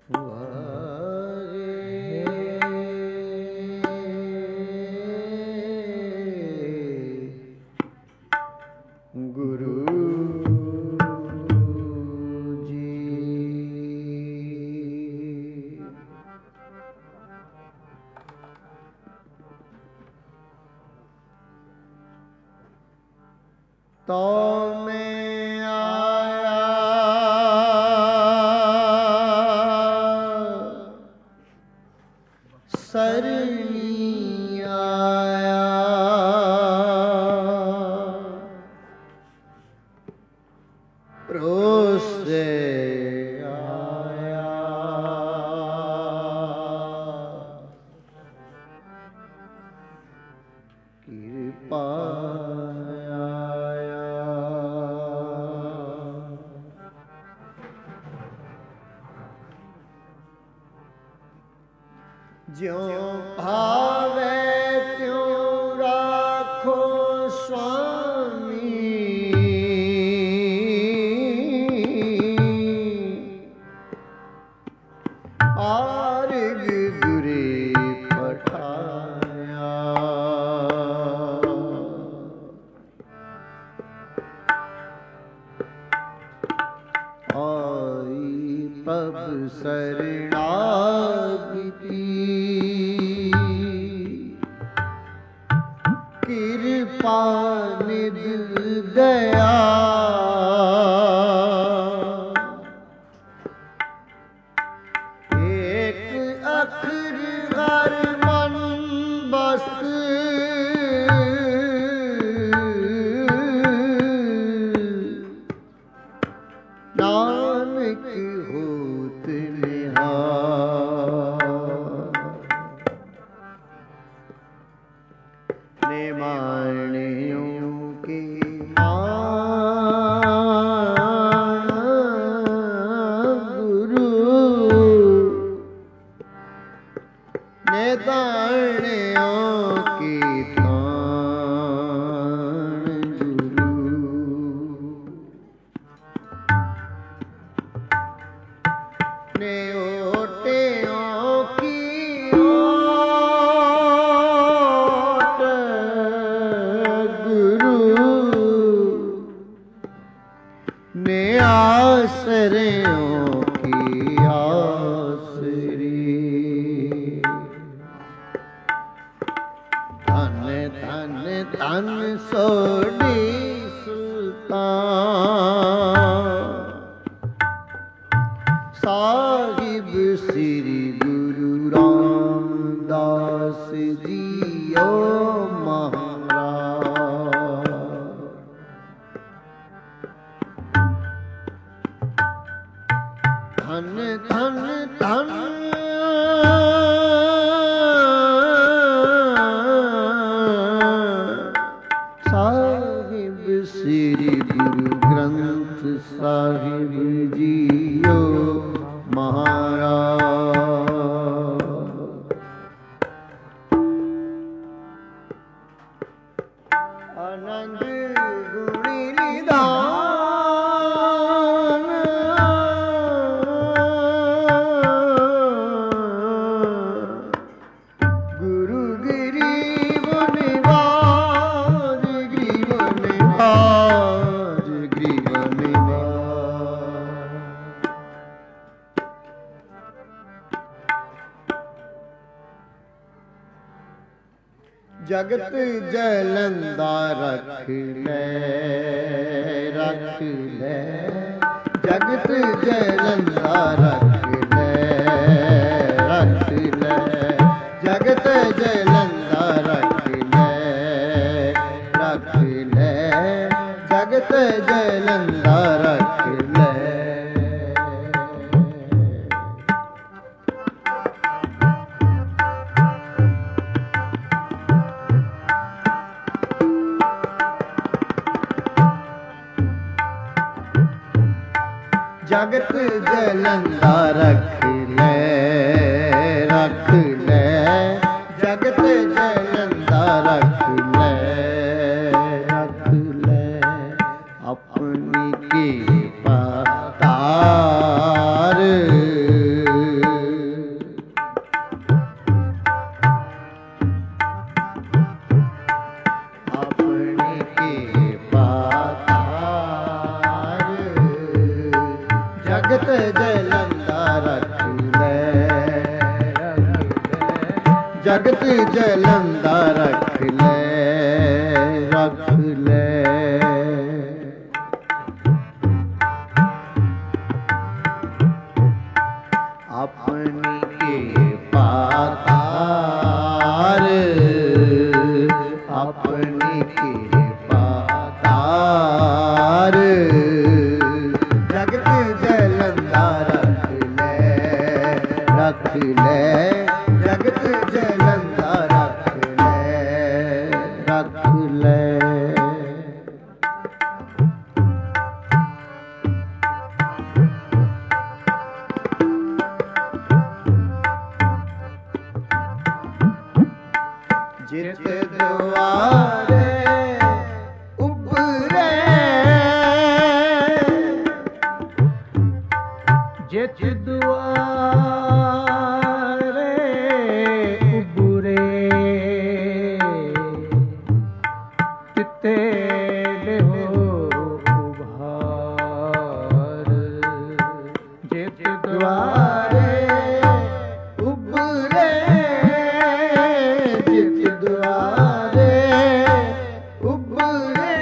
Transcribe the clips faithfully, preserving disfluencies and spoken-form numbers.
ਤੋ ਮੈਂ ਆਇਆ ਸਰਣੀ ਆਇਆ ਰੋਸੇ ਆਇਆ ਕਿਰਪਾ ਜਿਉ ਭਾਵੈ ਤਿਉ ਰਾਖੋ ਸੁਆਮੀ ਆਰਗ ਗੁਰੇ ਪਠਾਇਆ ਆਈ ਪ੍ਰਭ ਸਰਣਾਗਤੀ ਕਿਰਪਾ ਨਿਧ ਦਇਆ ਏਕ ਅੱਖਰ ਹਰ ਮਨ ਬਸਤ ਨਾਨਕ ਹੋਤ ਨਿਹਾਲ ਨੇ ਮਾਣਿਓ ਕੀ ਮਾਨ ਗੁਰੂ ਨੇ ਦਾਣਿਓ ਕੀ ਤਾਣ ਗੁਰੂ ਨੇ ਓਟਿਓ ਕੀ ਓਟ ਗੁਰੂ ਨੇ ਆਸਰਿਓ ਕੀ ਆਸਰੀ ਧਨ ਧਨ ਧਨ ਸੋਢੀ ਸੁਲਤਾਨ ਸਾਹਿਬ ਸ੍ਰੀ ਗੁਰੂ ਰਾਮਦਾਸ ਜੀਓ ਮਹਾਰਾਜ ਧਨ ਧਨ ਧਨ ਸਾਹਿਬ ਸ੍ਰੀ ਗੁਰੂ ਗ੍ਰੰਥ ਸਾਹਿਬ ਜੀਓ ਮਹਾਰਾਜ ਆਨੰਦ ਗੁਣੀ ਨਿਧਾਨ ਗੁਰੂ ਗਰੀਬ ਨਿਵਾਜ ਗਰੀਬ ਨਿਵਾਜ ਗਰੀਬ ਨਿਵਾਜ ਜਗਤ ਜਲੰਦਾ ਰੱਖ ਲੈ ਰੱਖ ਲੈ ਜਗਤ ਜਲੰਦਾ ਰੱਖ ਲੈ ਰੱਖ ਲੈ ਜਗਤ ਜਲੰਦਾ ਰੱਖ ਲੈ ਰੱਖ ਲੈ ਜਗਤ ਜਲੰਦਾ ਰੱਖ ਲੈ ਜਗਤ ਜਲੰਦਾ ਰੱਖ ਲੈ ਰੱਖ ਲੈ ਜਗਤ ਜਲੰਦਾ ਰੱਖ ਲੈ ਰੱਖ ਲੈ ਆਪਣੀ ਕਿਰਪਾ ਤਾਰ ਜਗਤ ਜਲੰਦਾ ਰਖ ਲੈ ਰਖ ਲੈ। ਆਪਣੀ ਕਿਰਪਾ ਤਾਰ ਆਪਣੀ ਕਿਰਪਾ ਤਾਰ ਜਗਤ ਜਲੰਦਾ ਰਖ ਲੈ ਰਖ ਲੈ ਜਗਤ ਜਲੰਦਾ ਰਖ ਲੈ ਰਖ ਲੈ। ਜਿਤ ਦੁਆਰੇ ਉਪਰੇ ਜਿਤ ਦੁਆਰੇ ਉਬਰੇ ਤਿਤੇ ਲਿਹੋ ਉਭਾਰ। ਜਿਤ ਦੁਆਰੇ ਉਬਰੇ ਜਿਤ ਦੁਆਰੇ ਉਬਰੇ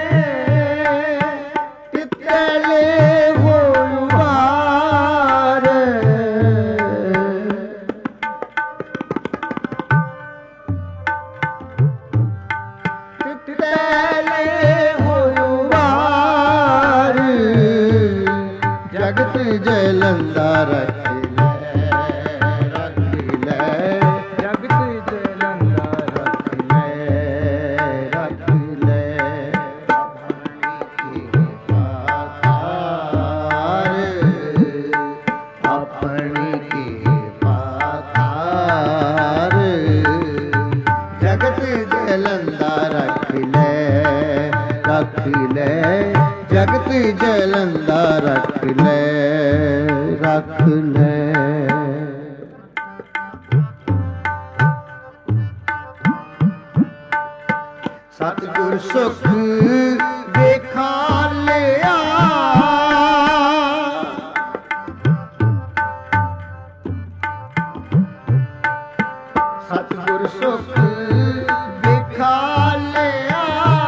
ਤਿਤੇ ਲਿਹੋ ਉਭਾਰ। ਤਿਤੇ ਲਿਹੋ ਉਭਾਰ ਜਗਤ ਜਲੰਦਾ ਰਖ ਲੈ ਰਖ ਲੈ ਜਗਤ ਜਲੰਦਾ ਰਖ ਲੈ ਰਖ ਲੈ। ਆਪਣੀ ਕਿਰਪਾ ਤਾਰ ਆਪਣੀ ਕਿਰਪਾ ਤਾਰ ਜਗਤ ਜਲੰਦਾ ਰਖ ਲੈ ਰਖ ਲੈ ਜਗਤ ਜਲੰਦਾ ਰਖ ਲੈ ਰਖ ਲੈ। ਸਤਿਗੁਰ ਸੁਖ ਵੇਖਾ ਲਿਆ ਸਤਿਗੁਰ ਸੁਖ ਵੇਖਾ ਲਿਆ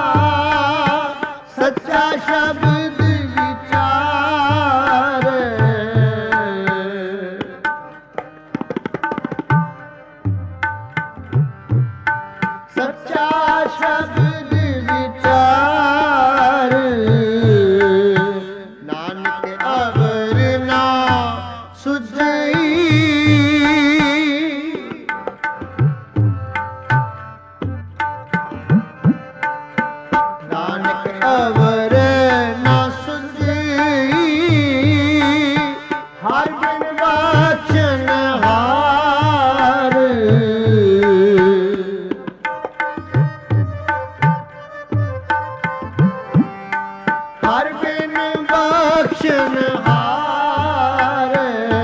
ਸੱਚਾ ਸ਼ਬਦ ਵਿਚਾਰ। ਸੱਚਾ ਸ਼ਬਦ ਵਿਚਾਰ ਨਾਨਕ ਅਵਰ ਨਾ ਸੁਝਈ ਨਾਨਕ ਅਵਰ ਨਾ ਸੁਝਈ ਹਰ ਬਿਨ ਵਾਚਨ ਹਾਰ। ਹਰ ਬਿਨ ਬਖਸ਼ਣ ਹਾਰ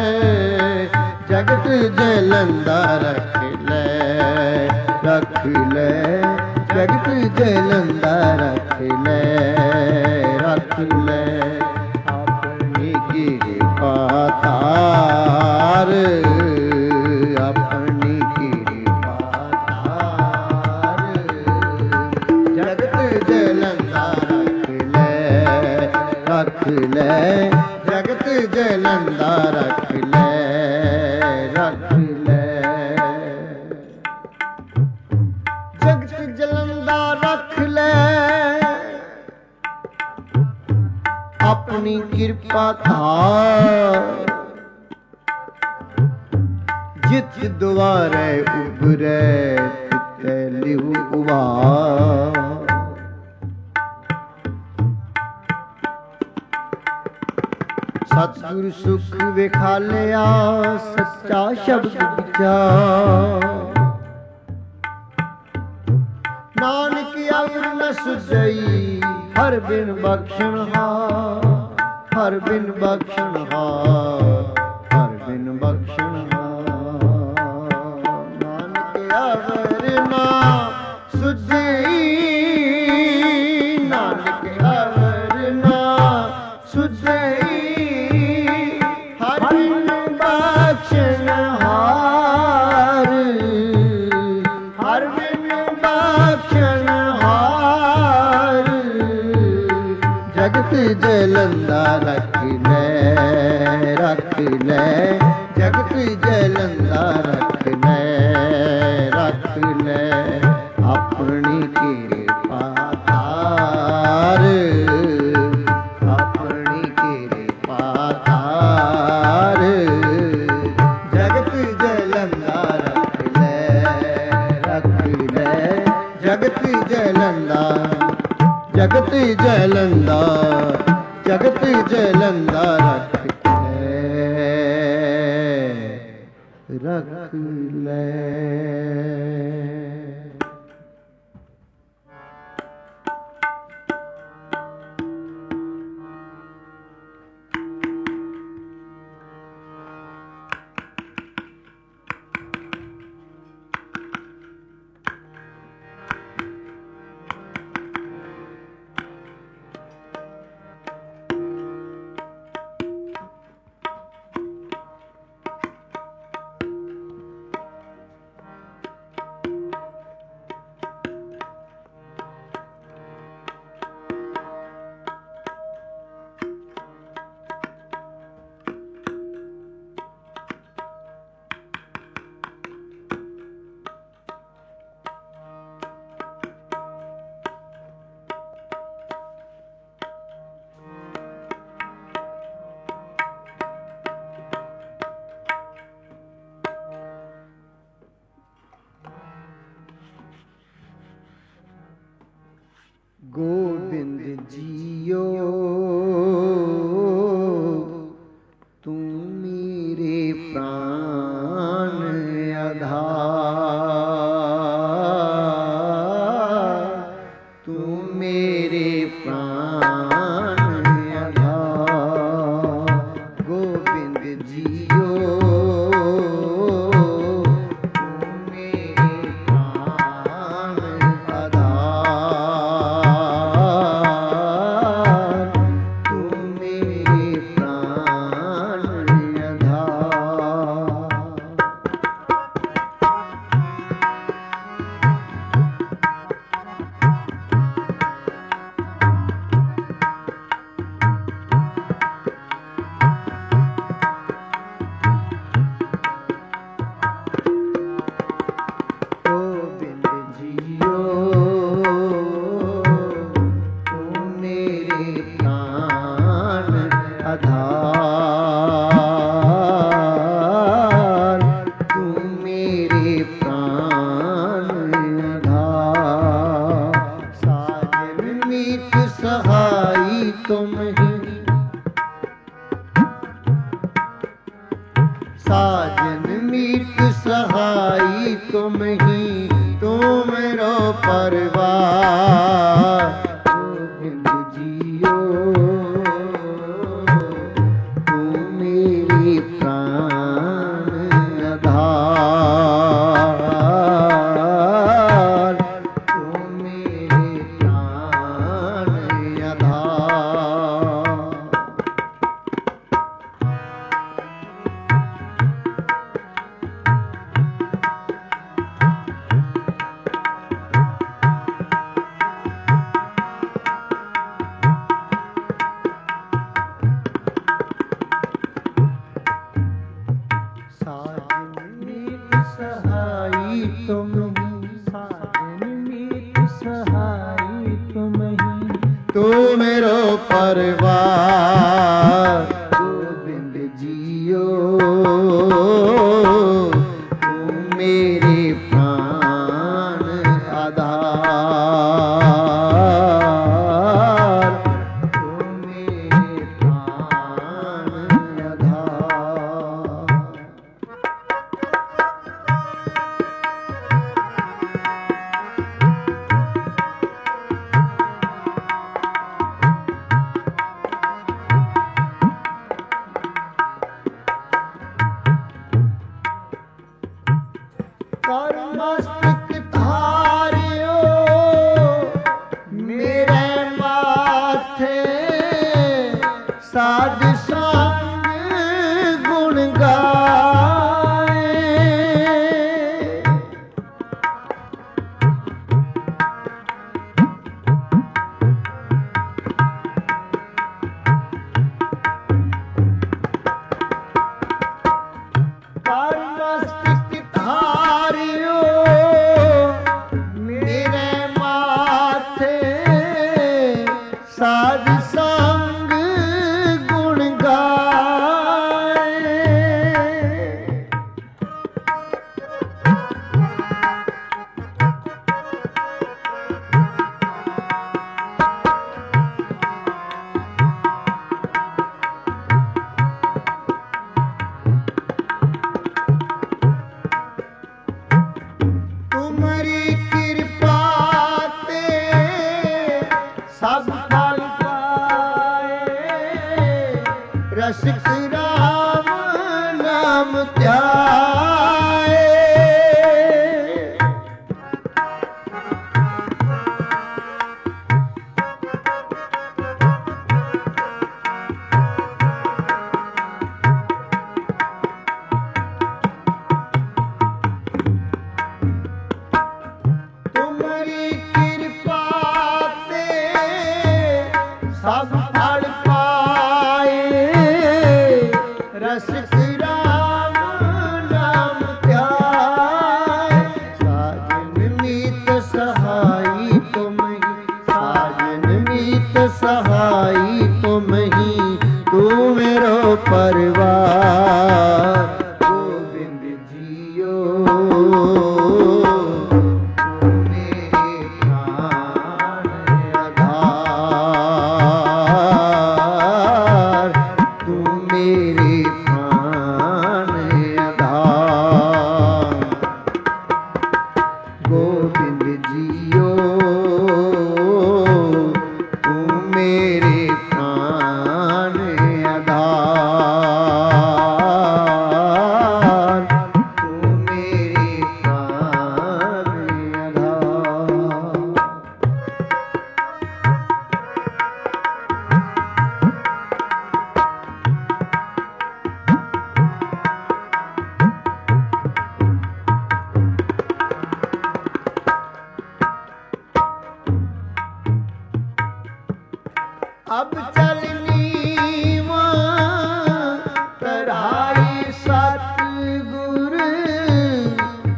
ਜਗਤ ਜਲੰਦਾ ਰਖ ਲੈ ਰਖ ਲੈ ਜਗਤ ਜਲੰਦਾ ਰਖ ਲੈ ਰਖ ਲੈ। ਆਪਣੀ ਕਿਰਪਾ ਤਾਰ ਆਪਣੀ ਕਿਰਪਾ ਤਾਰ ਜਗਤ ਜਲੰਦਾ ਰਖ ਲੈ ਰਖ ਲੈ ਜਗਤ ਜਲੰਦਾ ਰਖ ਲੈ ਰਖ ਲੈ। ਜਗਤ ਜਲੰਦਾ ਰਖ ਲੈ ਆਪਣੀ ਕਿਰਪਾ ਧਾਰ ਜਿਤ ਦੁਆਰੇ ਉਬਰੇ ਤਿਤੇ ਲਿਹੂ ਉਭਾਰ। ਸਤਿਗੁਰ ਸੁਖ ਵਿਖਾਲਿਆ ਸੱਚਾ ਸ਼ਬਦ ਵਿਚਾਰ। ਨਾਨਕ ਅਵਰ ਨ ਸੁਝਈ ਹਰ ਬਿਨ ਬਖਸ਼ਣ ਹਾਰ ਹਰ ਬਿਨ ਬਖਸ਼ਣ ਹਾਰ ਹਰ ਬਿਨ ਬਖਸ਼ਣ ਹਾਰ। ਨਾਨਕ ਅਵਰ ਨ ਸੁਝਈ ਨਾਨਕ ਅਵਰ ਨ ਸੁਝਈ ਹਰ ਬਿਨ ਬਖਸ਼ਣ ਹਾਰ। जगत जलंदा रख ले रख ले जगत जलंदा रख ले रख ले अपनी कृपा धार अपनी कृपा धार जगत जलंदा रख ले रख ले जगत जलंदा जगत जलंदा जगत जलंदा रख ले रख ले। गोविंद जियो तू मेरे प्राण आधार तू मेरे प्राण आधार गोविंद जियो साजन मीत सहाई तुम ही तुम रो परवार गोविंद जियो तू मेरी प्राण आधार तू मेरे प्राण आधार। तुम साजन मीत सहाई तुम ही तू मेरो परवार गोविंद जियो तू मेरे प्राण आधार तू मेरे प्राण आधार। मस्तक धारियो मेरे माथे साध संग गुण गाए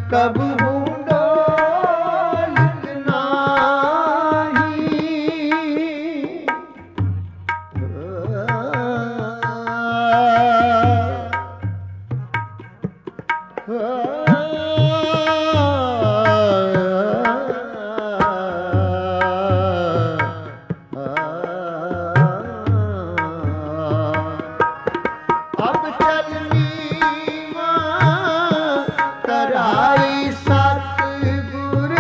कबहू डोलत नाही। अब चलनी कराई सतगुर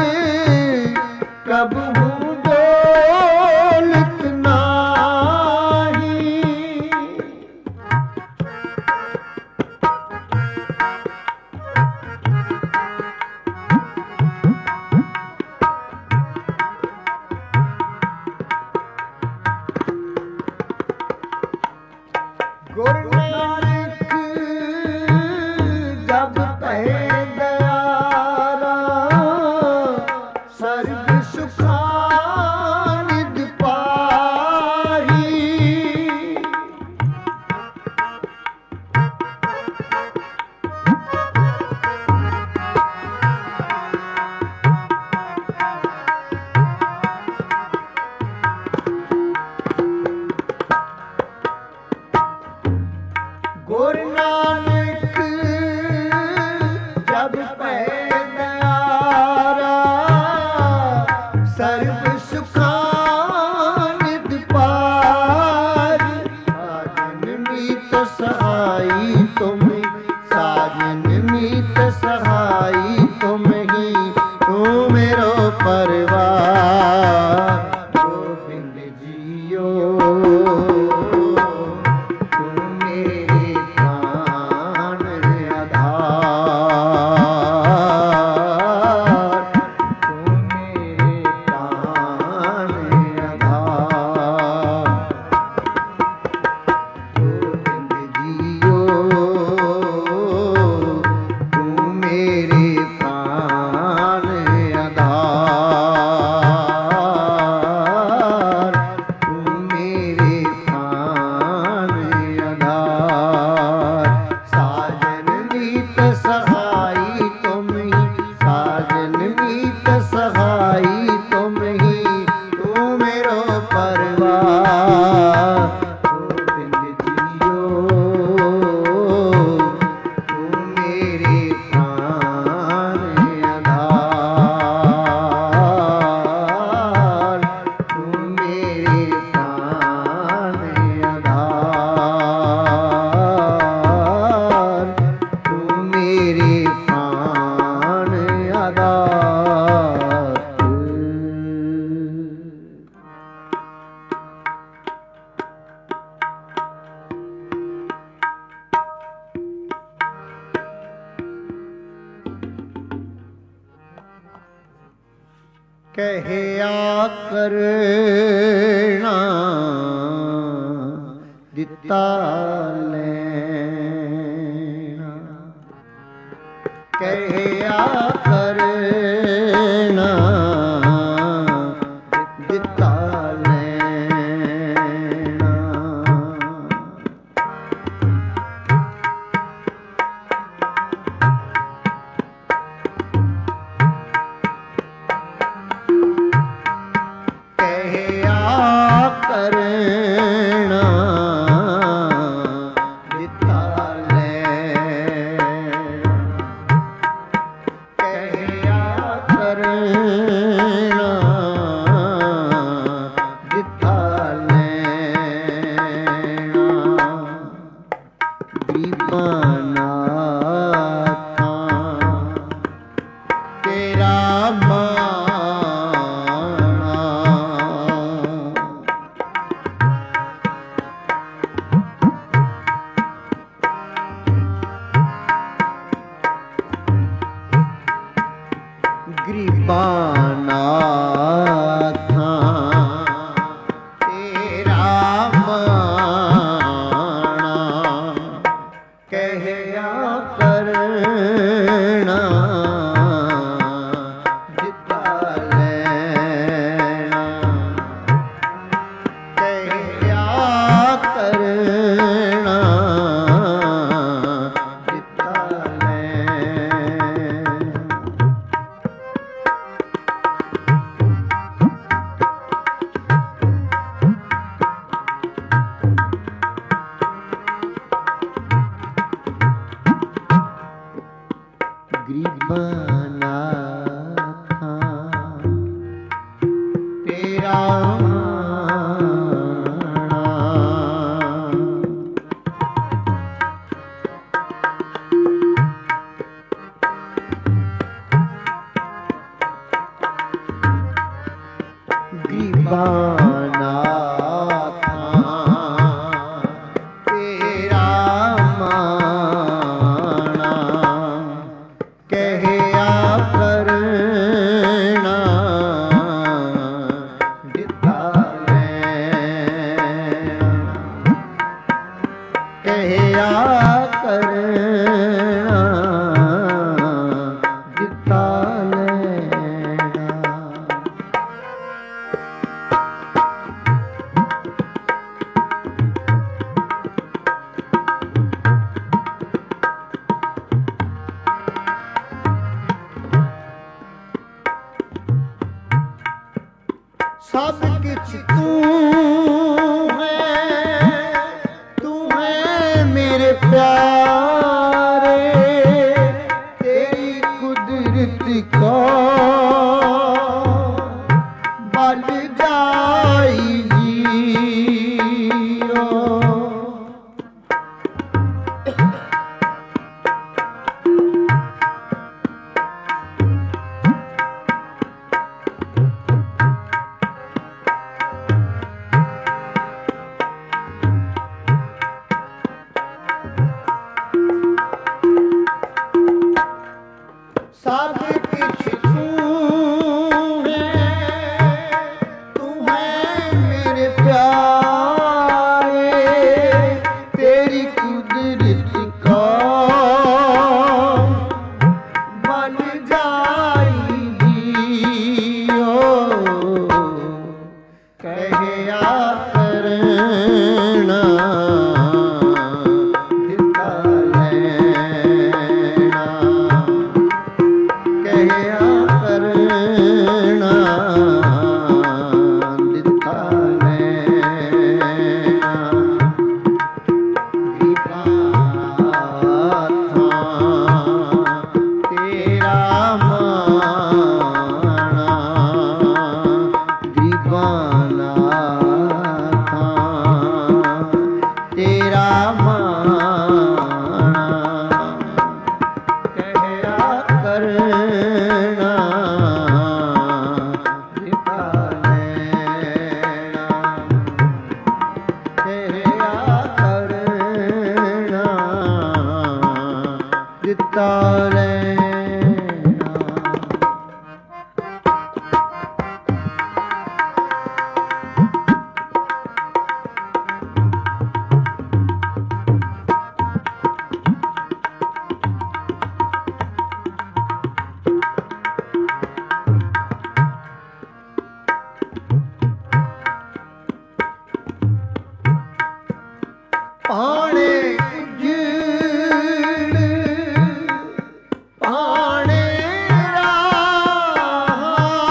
कबहू डोलत नाही। गुरु नानक जब कहे दयारा सर्ग सुखानिद पाही। गुरु नानक जब पैदारा सर्व सुखानिद पारी। साजन मीत सहाई तुम, साजन मीत सहाई तुम ही, तू मेरो परवार गोविंद जियो। ਕਹਿਆ ਕਰਨਾ ਦਿੱਤਾ ਲੈਣਾ। ਕਹਿਆ ਕਰਨਾ ਦਿੱਤਾ ਲੈਣਾ। ਕਰਨਾ ਦਿੱਤਾ ਲੈਣਾ। ਕਹਿਆ ਕਰਨਾ ਦਿੱਤਾ ਲੈਣਾ। ਗਰੀਬਾਂ ਨਾਥਾਂ ਤੇਰਾ ਗਰੀਬਾਂ ਨਾਥਾਂ ਤੇਰਾ ਮਾਣਾ। ਕਹਿਆ ਕਰਨਾ ਦਿੱਤਾ ਲੈਣਾ। ਕਹਿਆ ਕਰਨਾ ਦਿੱਤਾ ਲੈਣਾ। ਗਰੀਬਾਂ ਨਾਥਾਂ ਤੇਰਾ सब किछ तू है, तू है मेरे प्यारे, तेरी कुदरत को बल जाएगी सब किछ तू है, तू है मेरे प्यारे, तेरी कुदरत को बन जाएगी ओ कहया करना पाणे उजड़ पाणे राह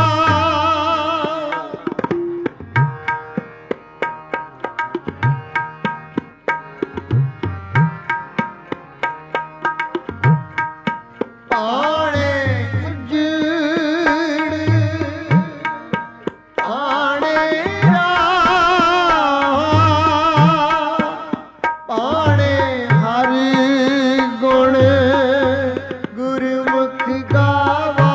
पाणे उजड़ पाणे पाणे हर गुण गुरमुख गावा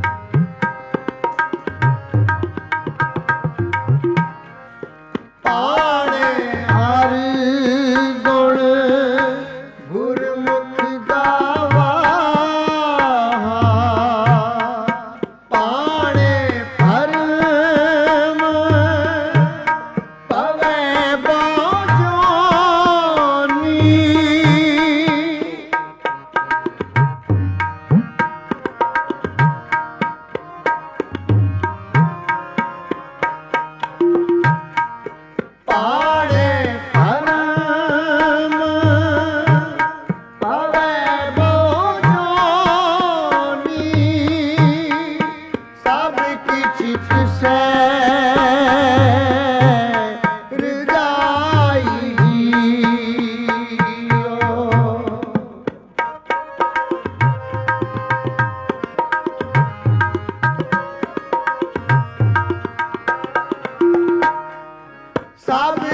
पा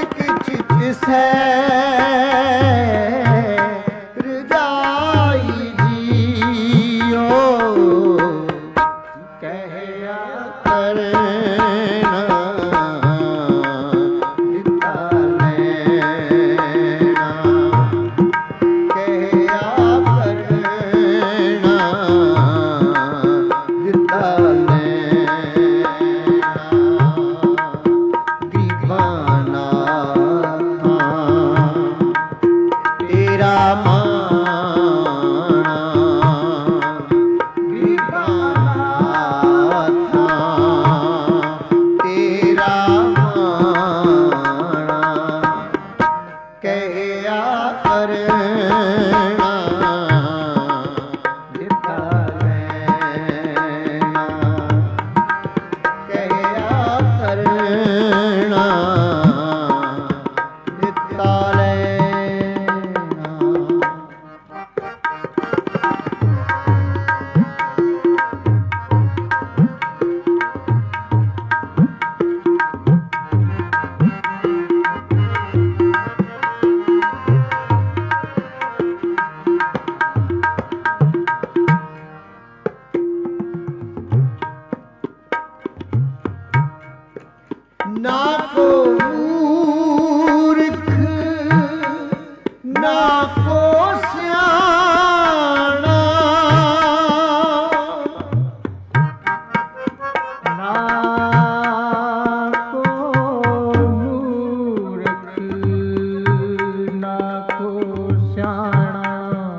किछ तिसै रजाई जियो कहया करना दिता लेना कहया करना दिता ना को मूर्ख ना को सियाना ना को मूर्ख ना को सियाना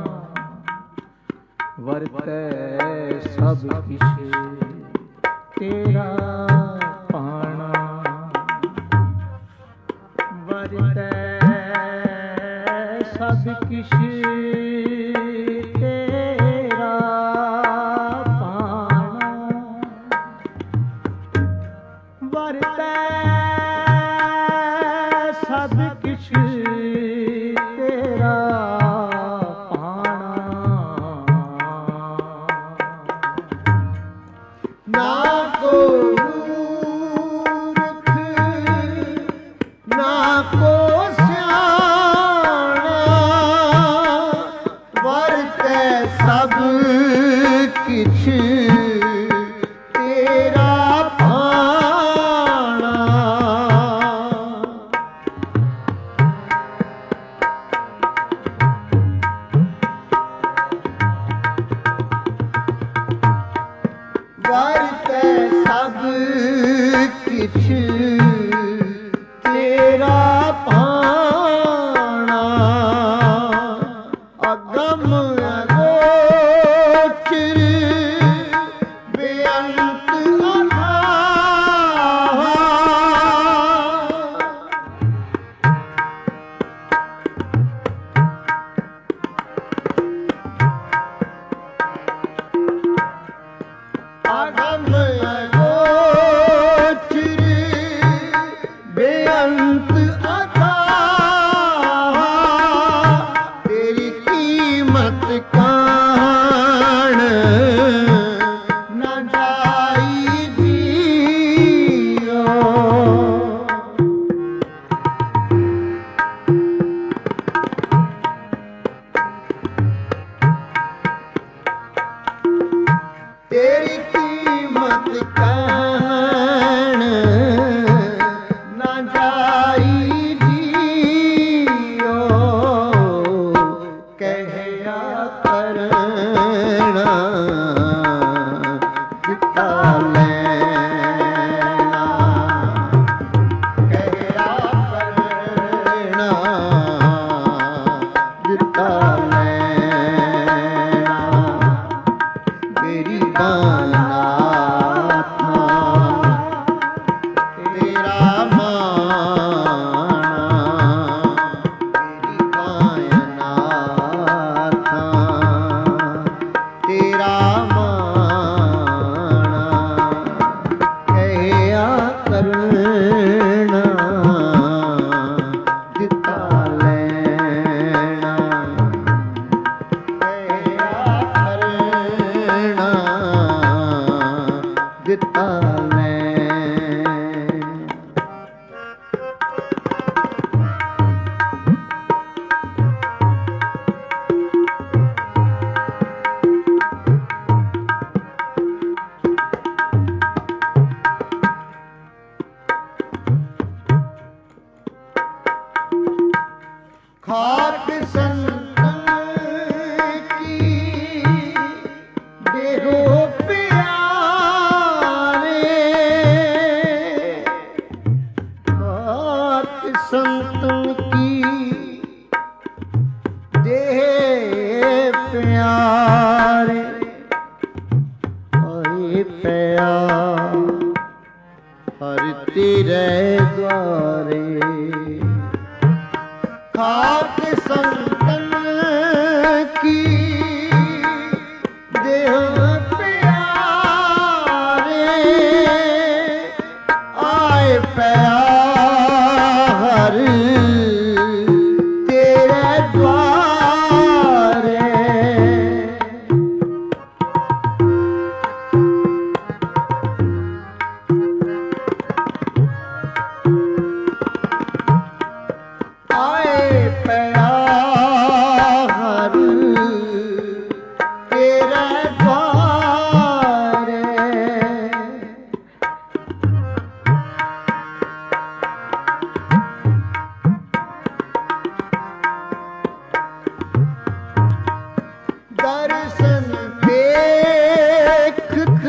वर्तै सब किछ तेरा सब किश तेरा पाना वरतै सब किश तेरा पाना ना को मूर्ख ना को सब किछ तेरा पाना वरतै सब किछ तेरा पाना खाक संतन की देहो प्यारे, खाक संतन की देह प्यारे, आए प्यार हर तेरे द्वारे। खाक संतन की देह प्यारे, आए प्यार तेरे द्वारे। आए प्यार तेरे द्वारे। दर्शन देखत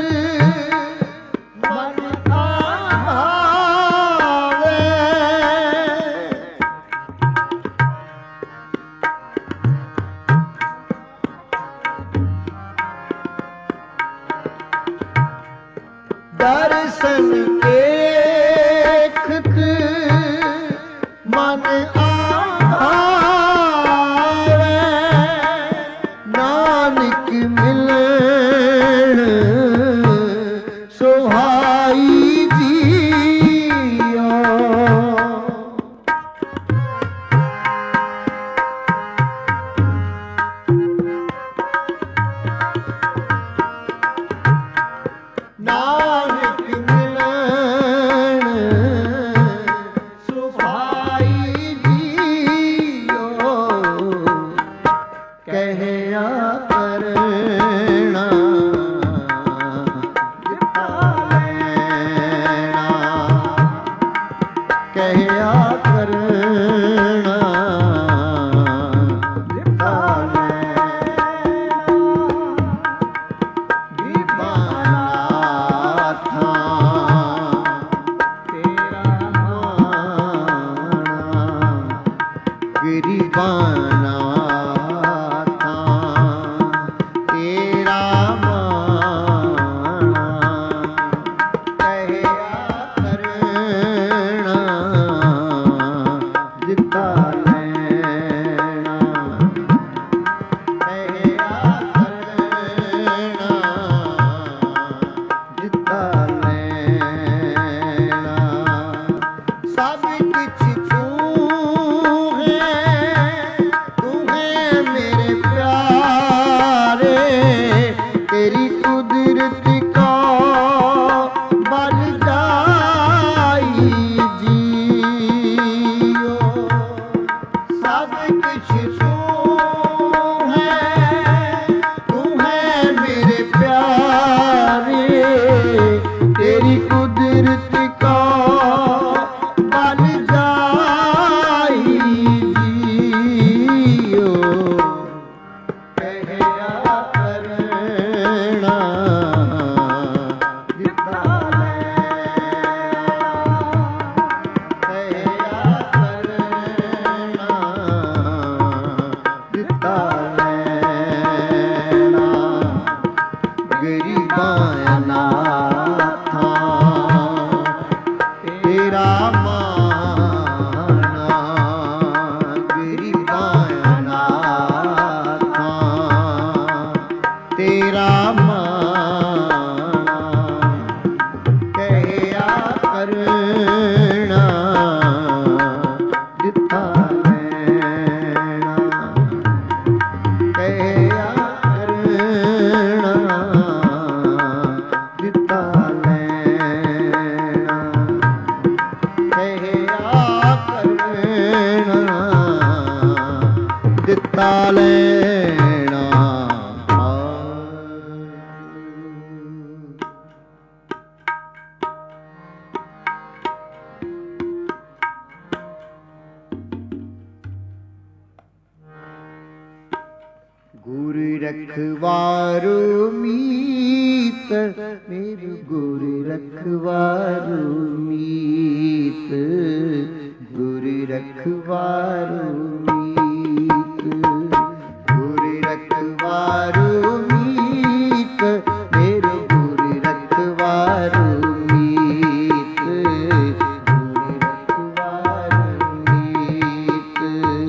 मन आवे, दर्शन देखत मन आवे, नानक मिलन सोहाई जियो। नानक मिलन सुभाई जियो, कहया करना दिता लेना, कहया करना दिता लेना। दीवाना था तेरा माना, गिरिबाना था तेरा माना, कहया करना दिता लेना, कहया करना दिता लेना। सब कुछ तू है, तू है मेरे प्यारे, तेरी कुदरत का बल जाई जियो। सब कुछ तू है, तू है मेरे प्यारे, तेरी कुदरत का बल जाई जियो, कहया करना दिता लेना, कहया करना दिता लेना। गरीबाना था तेरा माना, गरीबाना था तेरा माना, कहया करना दिता लेना, कहया करना दिता लेना, कहया करना दिता लेना। गुर रखवारो मीत मेरे गुर रखवारो मीत गुर रखवारो मीत गुर रखवारो मीत मेरे गुर रखवारो मीत गुर रखवारो मीत।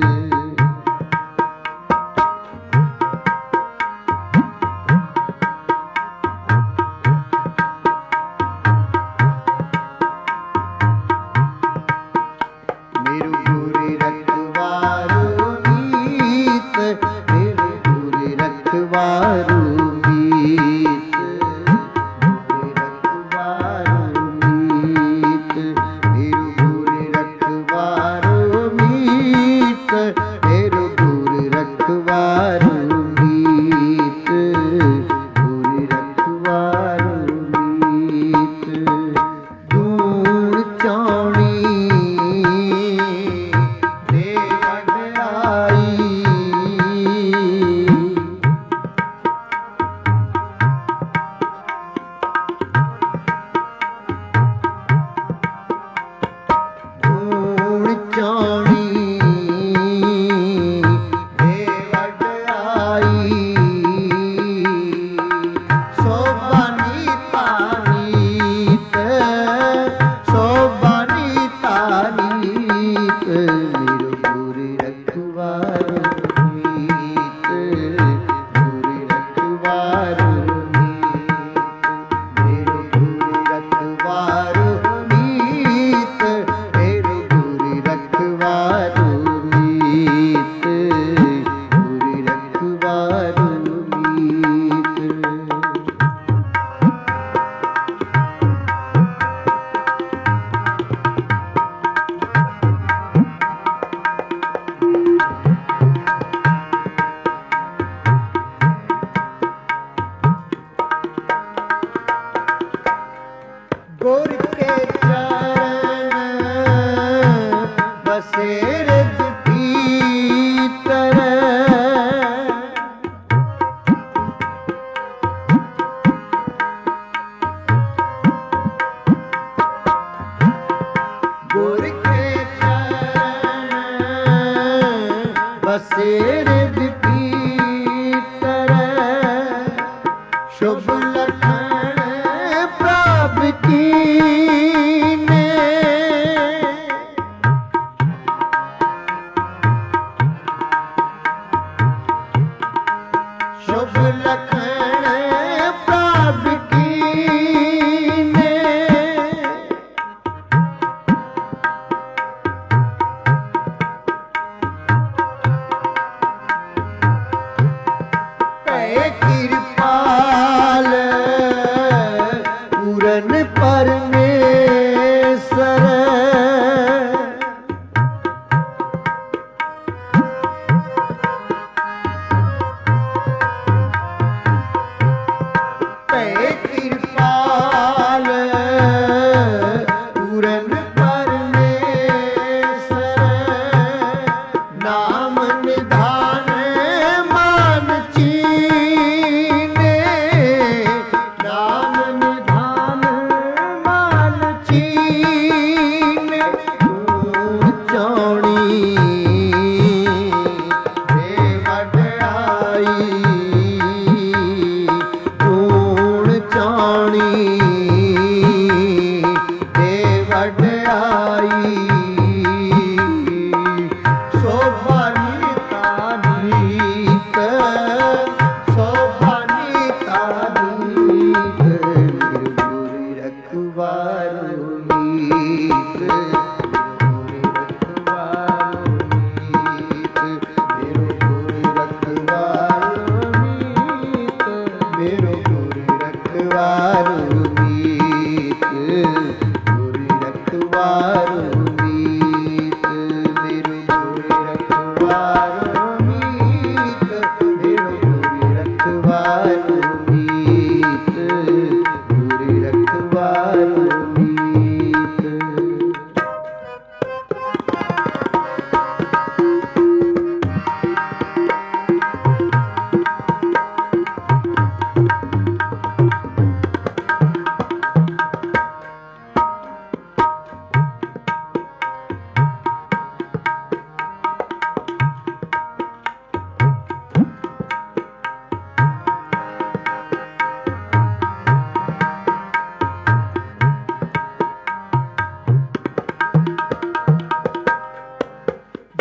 गुर के चरण बसे हृद भीतर गुर के चरण बसे हृद भीतर शुभ लखन प्राप्त कीने शुभ लखन प्राप्त कीने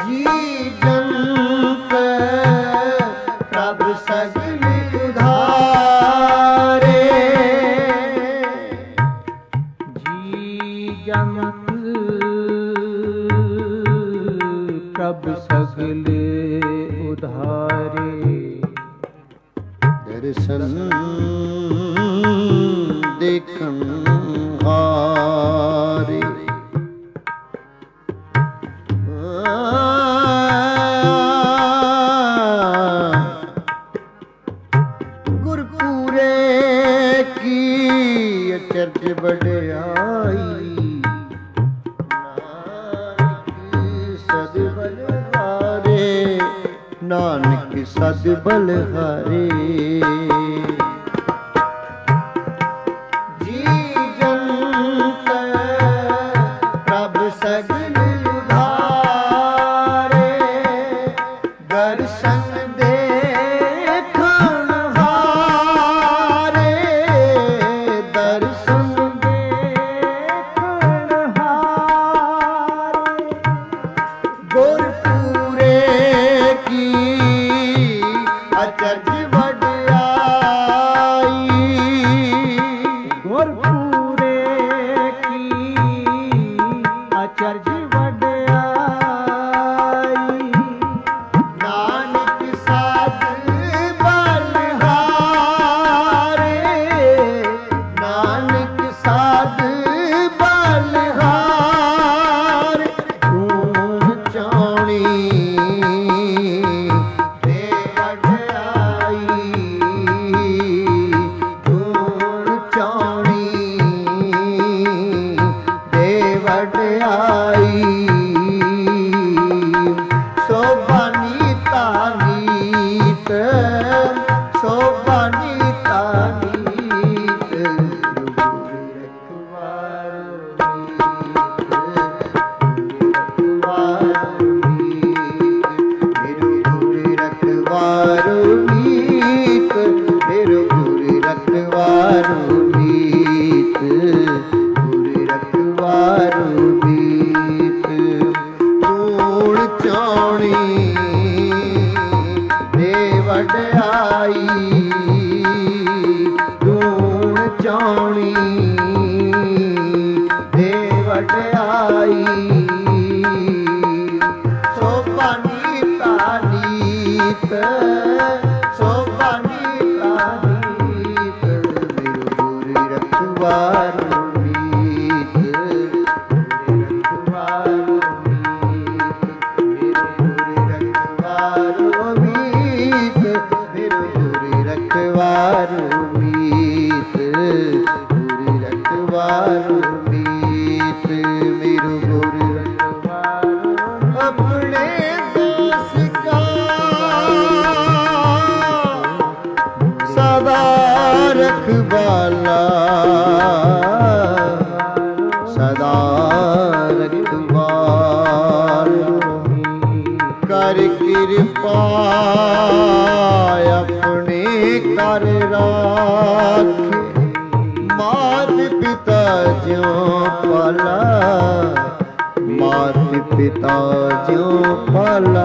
जी जंत प्रभ सगल उधारे। जी जंत प्रभ सगल उधारे। दर्शन देखन हारे। गुरपुरे की अचरज बड़ाई। नानक सद बलहारे, नानक सद बलहारे। जी जंत प्रभ सगल उधारे। दर्शन देखन हारे, दर्शन देखन हारे। गुरपुरे की अचरज बड़ाई। गुरपुरे की अचरज बड़ाई। नानक साध बलहारे, नानक साध बलहारे। धूम चाणी दे वਡयाई, धूम चाणी दे वडयाई। शोभा नीता नीत, शोभा नीता नीत। गुरु रखवारो नीत, मेरे गुरु रखवारो नीत, गुरु रखवारो नीत। धूड़ चाणी दे वडयाई, धूड़ चाणी दे वडयाई। शोभा नीता नीत, शोभा नीता नीत। मेरे गुरु रखवारो नीत, गुरु रखवारो मीत, मेरे गुरु रखवारो मीत, गुरु रखवारो मीत, मेरे गुरु रखवारो। अपने दास का सदा रखवाला, सदा रखवाला। कर कृपा अपने कर राखे। मात पिता ज्यों पाला, मात पिता ज्यों पाला।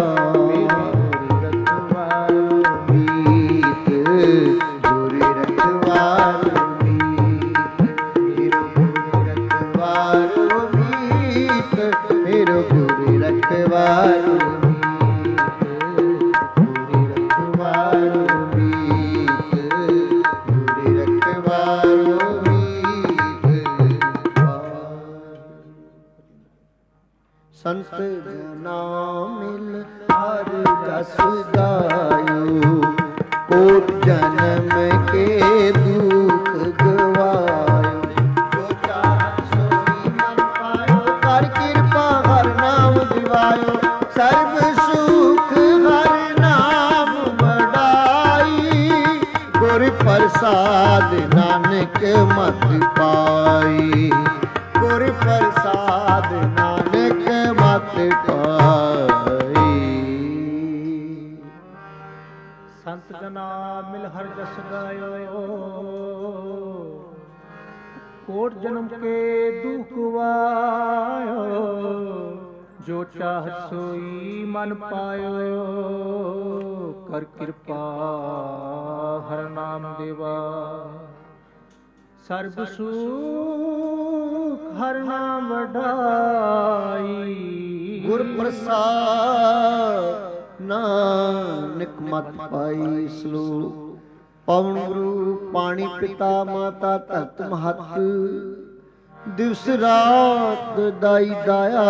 मीत गुरु रखवारो मीत, मेरो गुरु रखवारो मीत, मेरो गुरु रखवारो संत जना मिल हर जस गायो। कोट जन्म के दुख गवायो। जो चाह सोई मन पायो, कर कृपा हर नाम दिवायो। सर्व सुख हर नाम बड़ाई। गुर प्रसाद नानक मत पाई, गुर प्रसाद नानक मत पाई। संत जना मिल हर जस गायो। कोट जन्म के दुख वायो। ਜੋ ਚਾਹਤ ਸੋਈ ਮਨ ਪਾਇਓ, ਕਰ ਕਿਰਪਾ ਹਰਿ ਨਾਮ ਦੇਵਾ। ਸਰਬ ਸੁਖ ਹਰਿ ਨਾਮ ਵਡਾਈ, ਗੁਰ ਪ੍ਰਸਾਦ ਨਾਨਕ ਮਤ ਪਾਈ। ਸਲੋਕ ਪਵਨ ਗੁਰੂ ਪਾਣੀ ਪਿਤਾ ਮਾਤਾ ਧਰਤ ਮਹਤ, ਦਿਵਸ ਰਾਤ ਦਾਈ ਦਾਇਆ,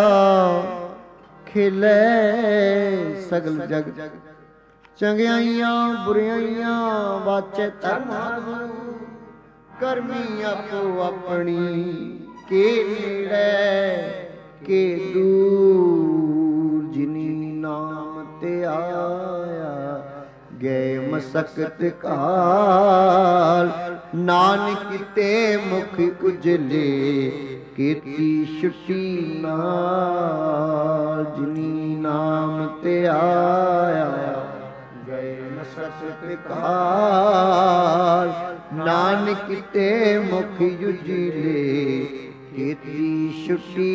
ਖੇਲੇ ਸਗਲ ਜਗ। ਚੰਗਿਆਈਆਂ ਬੁਰਿਆਈਆਂ ਵਾਚੈ ਧਰਮ, ਕਰਮੀ ਆਪੋ ਆਪਣੀ, ਕੇ ਨੇੜੇ ਕੇ ਦੂਰ। ਜਿਨੀ ਨਾਮ ਤੇ ਆਇਆ, ਗਏ ਮਸਕਤ ਕਾਲ। ਨਾਨਕ ਤੇ ਮੁਖ ਉਜਲੇ, ਕੀਰਤੀ ਛੁਟੀ ਨਾਲ। ਜਿਨੀ ਨਾਮ ਤੇ ਆਇਆ, ਗਏ ਮਸਕਤ ਕਾਲ। ਨਾਨਕ ਤੇ ਮੁਖ ਉਜਲੇ, ਕੀਰਤੀ ਛੁਟੀ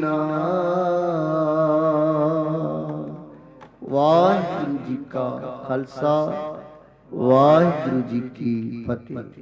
ਨਾਲ। ਵਾਹਿਗੁਰੂ ਜੀ ਕਾ ਖਾਲਸਾ, ਵਾਹਿਗੁਰੂ ਜੀ ਕੀ ਫਤਿਹ।